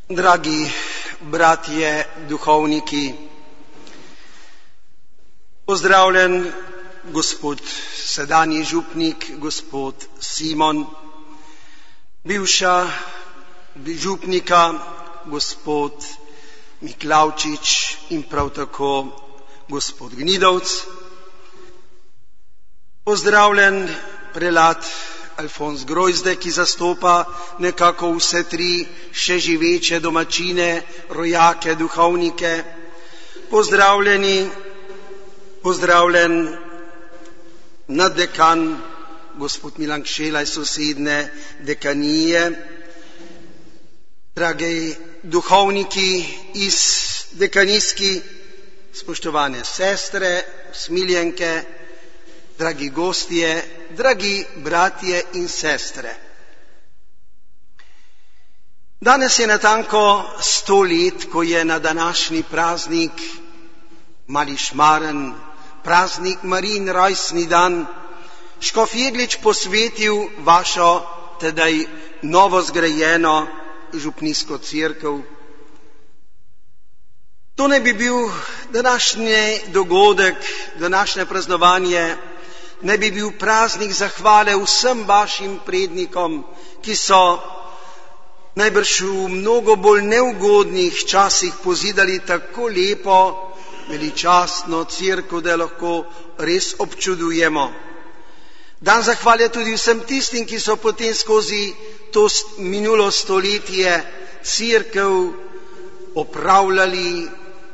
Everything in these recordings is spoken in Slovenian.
Dragi bratje duhovniki, pozdravljen gospod sedanji župnik, gospod Simon, bivša župnika, gospod Miklavčič in prav tako gospod Gnidovc. Pozdravljen prelat Alfons Grojzde, ki zastopa nekako vse tri še živeče domačine, rojake, duhovnike. Pozdravljen naddekan, gospod Milan Kšela iz sosedne dekanije. Dragi duhovniki iz dekanijski, spoštovane sestre, smiljenke, dragi gostje, dragi bratje in sestre. Danes je natanko 100 let, ko je na današnji praznik, mali šmaren, praznik Marijin rojstni dan, škof Jeglič posvetil vašo tedaj novo zgrajeno župnijsko cerkev. To naj bi bil današnji dogodek, današnje praznovanje, naj bi bil praznik zahvale vsem vašim prednikom, ki so najbrž v mnogo bolj neugodnih časih pozidali tako lepo, veličastno cerkev, da lahko res občudujemo. Dan zahvale tudi vsem tistim, ki so potem skozi to minulo stoletje cerkev opravljali,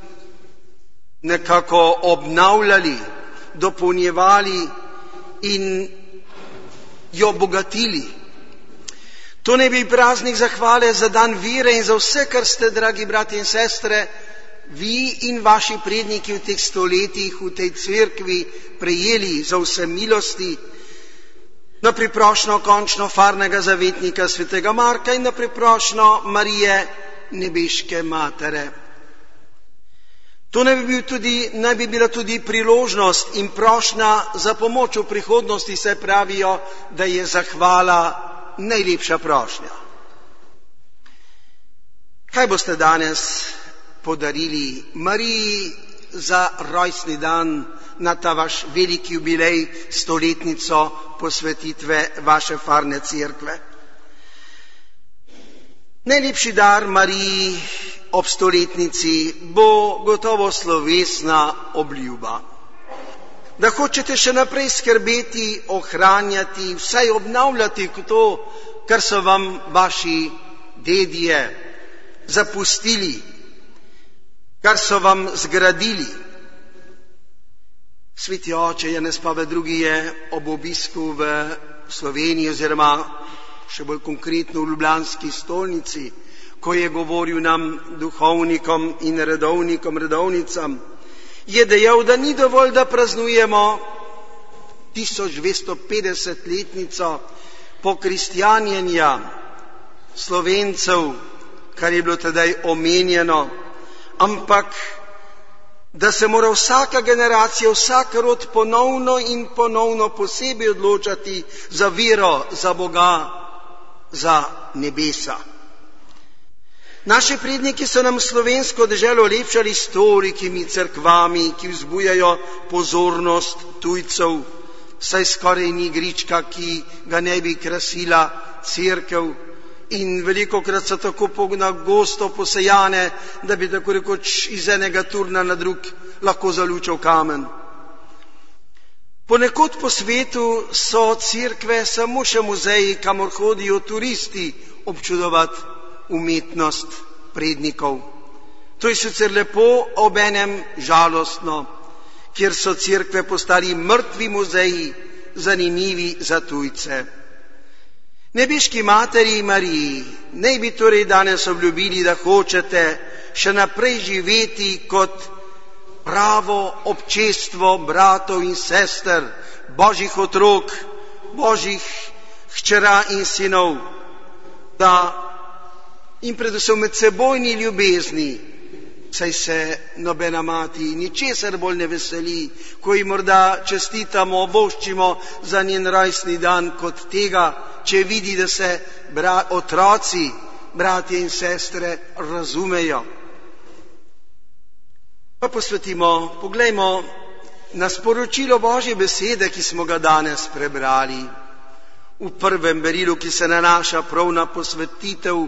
nekako obnavljali, dopolnjevali in jo bogatili. To naj bi praznik zahvale za dan vire in za vse, kar ste, dragi bratje in sestre, vi in vaši predniki v teh stoletjih v tej cerkvi prejeli za vse milosti, na priprošnjo končno farnega zavetnika svetega Marka in na priprošnjo Marije nebeške matere. To naj bi bila tudi priložnost in prošnja za pomoč v prihodnosti, saj pravijo, da je zahvala najlepša prošnja. Kaj boste danes podarili Mariji za rojstni dan na ta vaš veliki jubilej, 100-letnico posvetitve vaše farne cerkve? Najlepši dar Mariji ob 100-letnici bo gotovo slovesna obljuba, da hočete še naprej skrbeti, ohranjati, vsaj obnavljati to, kar so vam vaši dedje zapustili, kar so vam zgradili. Sveti oče Janez Pavel II je ob obisku v Sloveniji oziroma še bolj konkretno v ljubljanski stolnici, ko je govoril nam, duhovnikom in redovnicam, je dejal, da ni dovolj, da praznujemo 1250-letnico pokristjanjenja Slovencev, kar je bilo tedaj omenjeno, ampak da se mora vsaka generacija, vsak rod ponovno in ponovno posebej odločati za vero, za Boga, za nebesa. Naši predniki so nam slovensko deželo olepšali s tolikimi cerkvami, ki vzbujajo pozornost tujcev, saj skoraj ni grička, ki ga ne bi krasila cerkev, in velikokrat so tako gosto posejane, da bi tako rekoč iz enega turna na drug lahko zalučal kamen. Ponekod po svetu so cerkve samo še muzeji, kamor hodijo turisti občudovati umetnost prednikov. To je sicer lepo, obenem žalostno, kjer so cerkve postali mrtvi muzeji, zanimivi za tujce. Nebeški materi Mariji naj bi torej danes obljubili, da hočete še naprej živeti kot pravo občestvo bratov in sester, božjih otrok, božjih hčera in sinov, da in predvsem medsebojni ljubezni, saj se nobena mati ničesar bolj ne veseli, ko ji morda čestitamo, voščimo za njen rojstni dan kot tega, če vidi, da se otroci bratje in sestre, razumejo. Pa poglejmo na sporočilo Božje besede, ki smo ga danes prebrali. V prvem berilu, ki se nanaša prav na posvetitev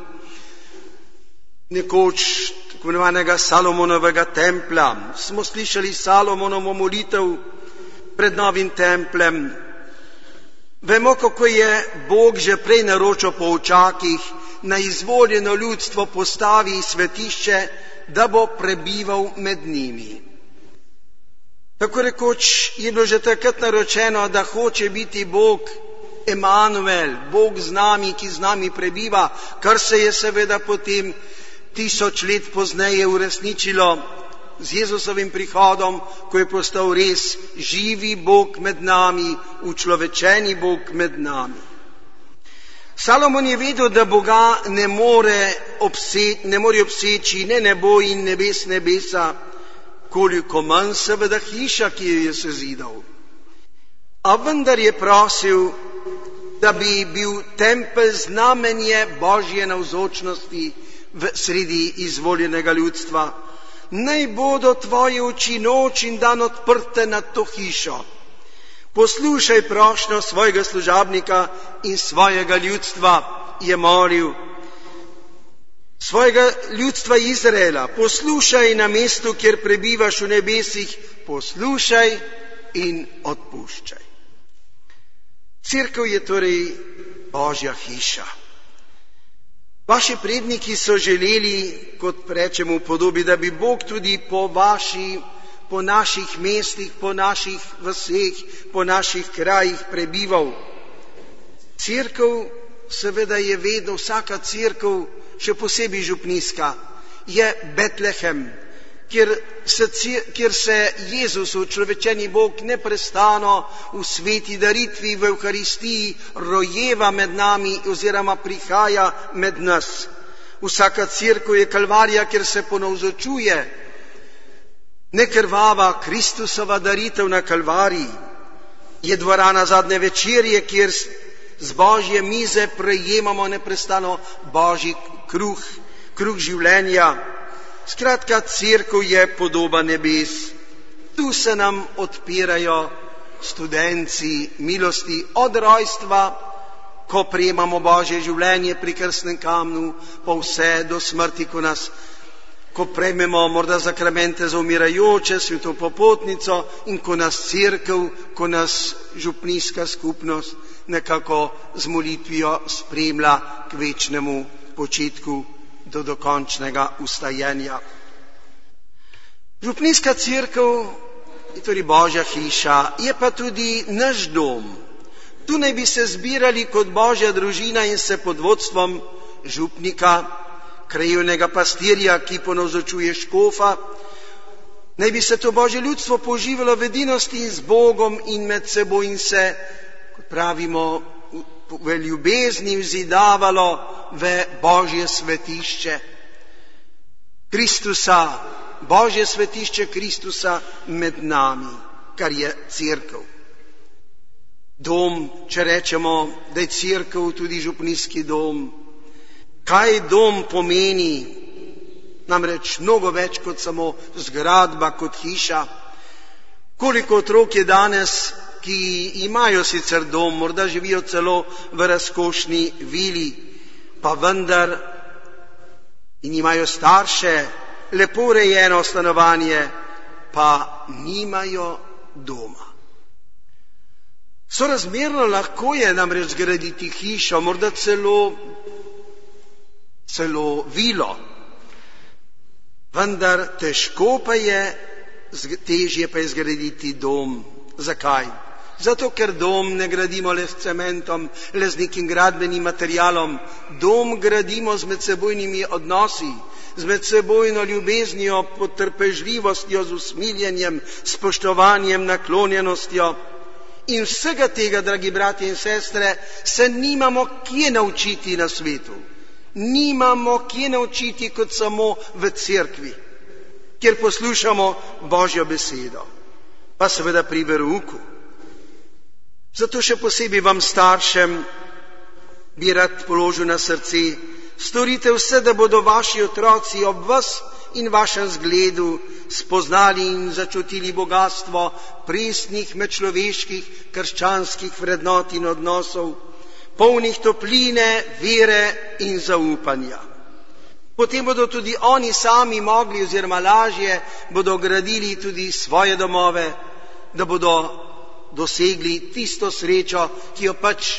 nekoč tako imenovanega Salomonovega templja. Smo slišali Salomonovo molitev pred novim templjem. Vemo, kako je Bog že prej naročil po očakih, na izvoljeno ljudstvo postavi svetišče, da bo prebival med njimi. Tako rekoč je bilo že takrat naročeno, da hoče biti Bog Emanuel, Bog z nami, ki z nami prebiva, kar se je seveda potem 1000 let pozneje uresničilo z Jezusovim prihodom, ko je postal res živi Bog med nami, učlovečeni Bog med nami. Salomon je vedel, da Boga ne more obseči ne nebo in nebesa, koliko manj seveda hiša, ki jo je sezidal. A vendar je prosil, da bi bil tempelj znamenje Božje navzočnosti v sredi izvoljenega ljudstva. Naj bodo tvoje oči noč in dan odprte nad to hišo. Poslušaj prošnjo svojega služabnika in svojega ljudstva, je molil. Svojega ljudstva Izraela, poslušaj na mestu, kjer prebivaš v nebesih, poslušaj in odpuščaj. Cerkev je torej Božja hiša. Vaši predniki so želeli, kot rečemo v podobi, da bi Bog tudi po naših mestih, po naših vaseh, po naših krajih prebival. Cerkev seveda je vedno, vsaka cerkev, še posebej župnijska, je Betlehem, kjer se Jezus, učlovečeni Bog, neprestano v sveti daritvi v Evharistiji rojeva med nami oziroma prihaja med nas. Vsaka cerkev je Kalvarija, kjer se ponavzočuje nekrvava Kristusova daritev na Kalvariji. Je dvorana zadnje večerje, kjer z Božje mize prejemamo neprestano Božji kruh življenja. Skratka, cerkev je podoba nebes. Tu se nam odpirajo studenci milosti od rojstva, ko prejemamo Božje življenje pri krstnem kamnu, pa vse do smrti, ko prejmemo morda zakramente za umirajoče, sveto popotnico in ko nas cerkev, ko nas župnijska skupnost nekako z molitvijo spremlja k večnemu počitku do dokončnega ustajenja. Župnijska cerkev je torej Božja hiša, je pa tudi naš dom. Tu naj bi se zbirali kot Božja družina in se pod vodstvom župnika, krajevnega pastirja, ki ponavzočuje škofa, naj bi se to Božje ljudstvo poživalo v edinosti z Bogom in med seboj in se, kot pravimo, v ljubezni vzidavalo v Božje svetišče Kristusa, Božje svetišče Kristusa med nami, kar je cerkev. Dom, če rečemo, da je cerkev tudi župnijski dom. Kaj dom pomeni? Namreč mnogo več kot samo zgradba, kot hiša. Koliko otrok je danes, ki imajo sicer dom, morda živijo celo v razkošni vili, pa vendar in imajo starše, lepo urejeno stanovanje, pa nimajo doma. Sorazmerno lahko je namreč zgraditi hišo, morda celo vilo, vendar težje pa je zgraditi dom. Zakaj? Zato, ker dom ne gradimo le s cementom, le z nekim gradbenim materialom. Dom gradimo z medsebojnimi odnosi, z medsebojno ljubeznijo, potrpežljivostjo, z usmiljenjem, spoštovanjem, naklonjenostjo. In vsega tega, dragi bratje in sestre, se nimamo kje naučiti na svetu. Nimamo kje naučiti kot samo v cerkvi, kjer poslušamo Božjo besedo, pa seveda pri verouku. Zato še posebej vam staršem bi rad položil na srce, Storite vse, da bodo vaši otroci ob vas in vašem zgledu spoznali in začutili bogatstvo pristnih medčloveških krščanskih vrednot in odnosov, polnih topline, vere in zaupanja. Potem bodo tudi oni sami mogli oziroma lažje bodo gradili tudi svoje domove, da bodo dosegli tisto srečo, ki jo pač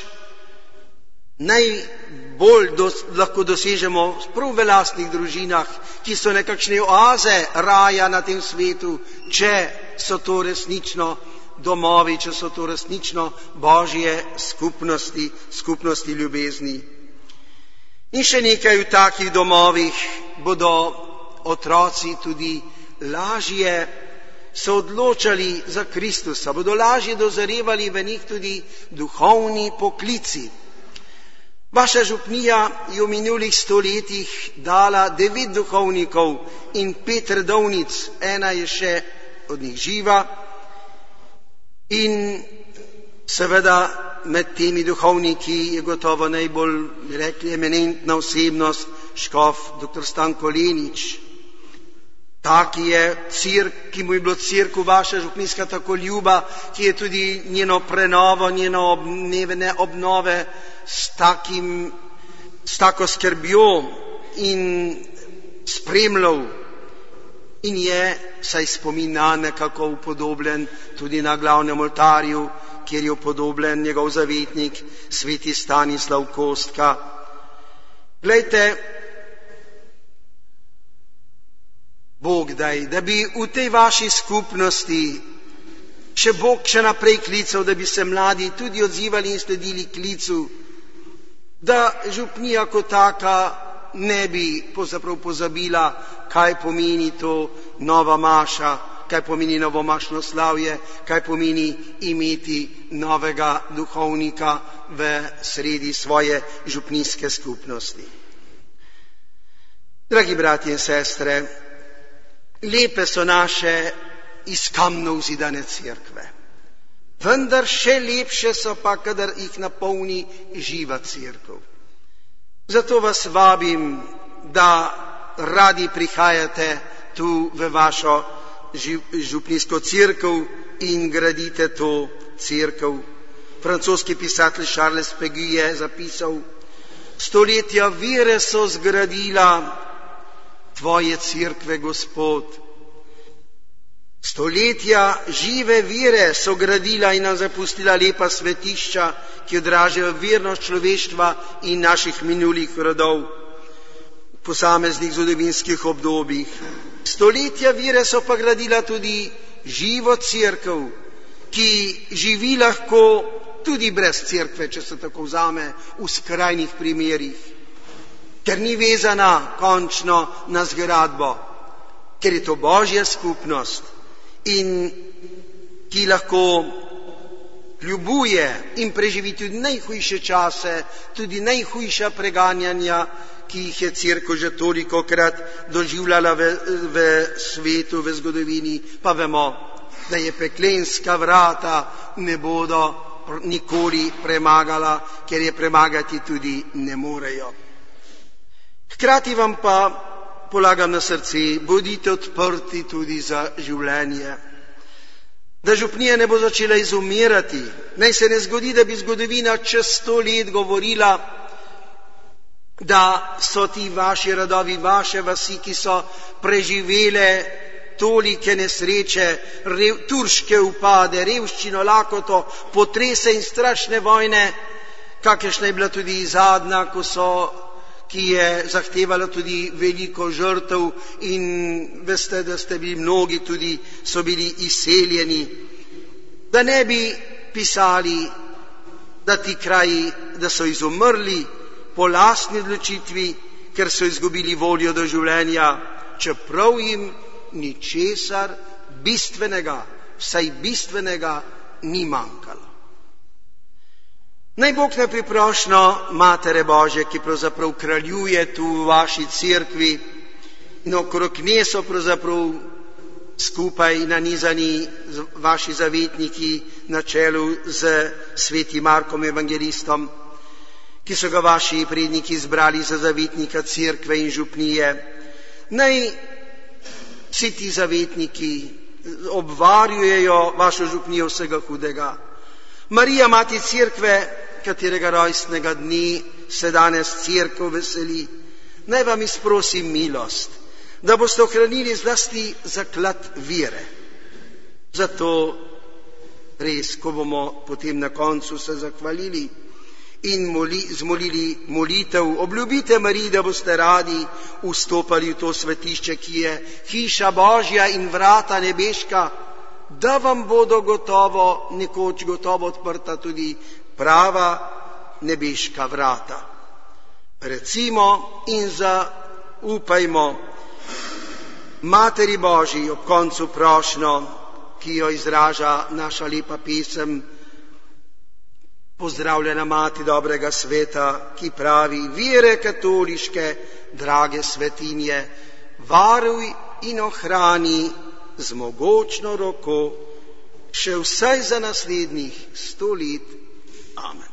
najbolj lahko dosežemo prav v lastnih družinah, ki so nekakšne oaze raja na tem svetu, če so to resnično domovi, če so to resnično Božje skupnosti ljubezni. In še nekaj, v takih domovih bodo otroci tudi lažje se odločali za Kristusa, bodo lažje dozorevali v njih tudi duhovni poklici. Vaša župnija je v minulih stoletjih dala 9 duhovnikov in 5 redovnic, ena je še od njih živa. In seveda med temi duhovniki je gotovo najbolj, rekli, eminentna osebnost škof dr. Stanko Lenič. Taki je ki mu je bilo Cerkev vaša župnijska tako ljuba, ki je tudi njeno prenovo, njeno obnove s tako skrbjo in spremljal in je, saj spomina, nekako upodobljen tudi na glavnem oltarju, kjer je upodobljen njegov zavetnik, sveti Stanislav Kostka. Glejte, Bog daj, da bi v tej vaši skupnosti še Bog še naprej klical, da bi se mladi tudi odzivali in sledili klicu, da župnija kot taka ne bi pozabila, kaj pomeni to nova maša, kaj pomeni novomašno slavje, kaj pomeni imeti novega duhovnika v sredi svoje župnijske skupnosti. Dragi bratje in sestre, lepe so naše iz kamnov zidane cerkve, vendar še lepše so pa, kadar jih napolni živa cerkev. Zato vas vabim, da radi prihajate tu v vašo župnijsko cerkev in gradite to cerkev. Francoski pisatelj Charles Péguy je zapisal: stoletja vere so zgradila tvoje cerkve, Gospod. Stoletja žive vere so gradila in nam zapustila lepa svetišča, ki odražajo vernost človeštva in naših minulih rodov v posameznih zgodovinskih obdobjih. Stoletja vere so pa gradila tudi živo cerkev, ki živi lahko tudi brez cerkve, če se tako vzame, v skrajnih primerih, ker ni vezana končno na zgradbo, ker je to Božja skupnost in ki lahko ljubuje in preživi tudi najhujše čase, tudi najhujša preganjanja, ki jih je cerkev že tolikokrat doživljala v svetu, v zgodovini, pa vemo, da je peklenska vrata ne bodo nikoli premagala, ker je premagati tudi ne morejo. Hkrati vam pa polagam na srce, bodite odprti tudi za življenje. Da župnija ne bo začela izumirati. Naj se ne zgodi, da bi zgodovina čez 100 let govorila, da so ti vaši radovi, vaše vasi, ki so preživele tolike nesreče, turške upade, revščino, lakoto, potrese in strašne vojne, kakršna je bila tudi zadnja, ki je zahtevala tudi veliko žrtev in veste, da ste bili mnogi tudi, so bili izseljeni. Da ne bi pisali, da ti kraji, da so izumrli po lastni odločitvi, ker so izgubili voljo do življenja, čeprav jim ničesar bistvenega, vsaj bistvenega, ni manjkalo. Naj Bog ne priprošno Matere Božje, ki pravzaprav kraljuje tu v vaši cerkvi in okrog nje so pravzaprav skupaj nanizani vaši zavetniki na čelu z svetim Markom evangelistom, ki so ga vaši predniki izbrali za zavetnika cerkve in župnije. Naj vsi ti zavetniki obvarjujejo vašo župnijo vsega hudega. Marija, mati cerkve, katerega rojstnega dni se danes cerkev veseli, naj vam izprosi milost, da boste ohranili zlasti zaklad vere. Zato res, ko bomo potem na koncu se zahvalili in zmolili molitev, obljubite Mariji, da boste radi vstopali v to svetišče, ki je hiša Božja in vrata nebeška, da vam bodo nekoč gotovo odprta tudi prava nebeška vrata. Recimo in zaupajmo Materi Božji ob koncu prošnjo, ki jo izraža naša lepa pesem Pozdravljena Mati dobrega sveta, ki pravi: vere katoliške, drage svetinje, varuj in ohrani z mogočno roko še vsaj za naslednjih 100 let. Amen.